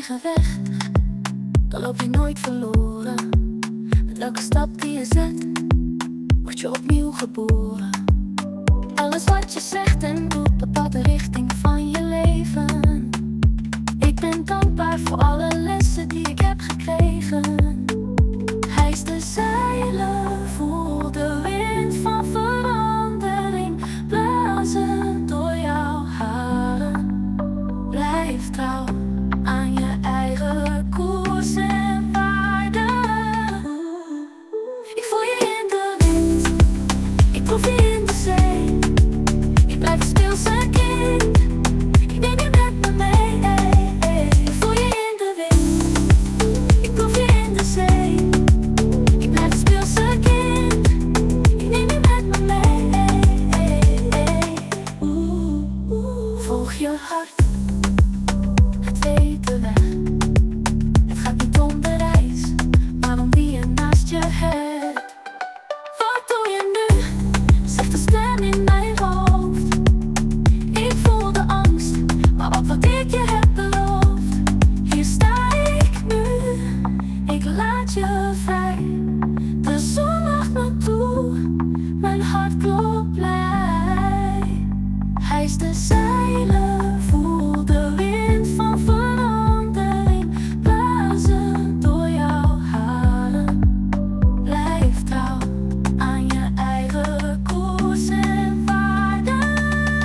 eigen weg, dan loop je nooit verloren. Met elke stap die je zet, word je opnieuw geboren. Alles wat je zegt en doet, bepaalt de richting van je leven. Ik ben dankbaar voor alle lessen die ik heb gekregen. Hijs de zeilen, voel de wind van verandering blazen door jouw haren. Blijf trouw aan je eigen koers en waarden. Ik voel je in de wind, ik proef je in de zee. Ik blijf een speelse kind, ik neem je met me mee. Ik voel je in de wind, ik proef je in de zee. Ik blijf een speelse kind, ik neem je met me mee. Volg je hart, het weet de weg. Het gaat niet om de reis, maar om wie je naast je hebt. Wat doe je nu? Zegt de stem in mijn hoofd. Ik voel de angst, maar wat ik je heb beloofd. Hier sta ik nu, ik laat je vrij. De zon lacht me toe, mijn hart klopt blij. Hijs de zeilen, voel de wind van verandering blazen door jouw haren. Blijf trouw aan je eigen koers en waarden.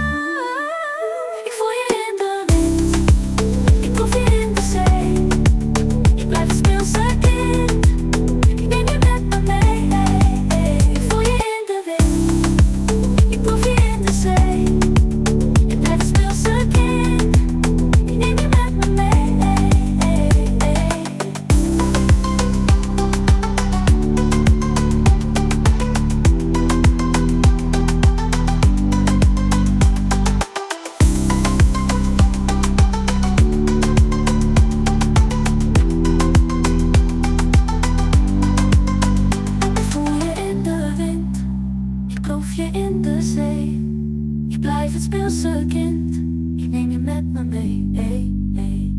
Ik voel je in de wind, ik proef je in de zee. Ik blijf een speelse kind, ik neem je met me mee. Ik voel je in de wind, ik proef je in de zee. Ik blijf een speelse kind, ik neem je met me mee. Ik voel je in de wind, ik proef je in de zee. Ik blijf het speelse kind, ik neem je met me mee.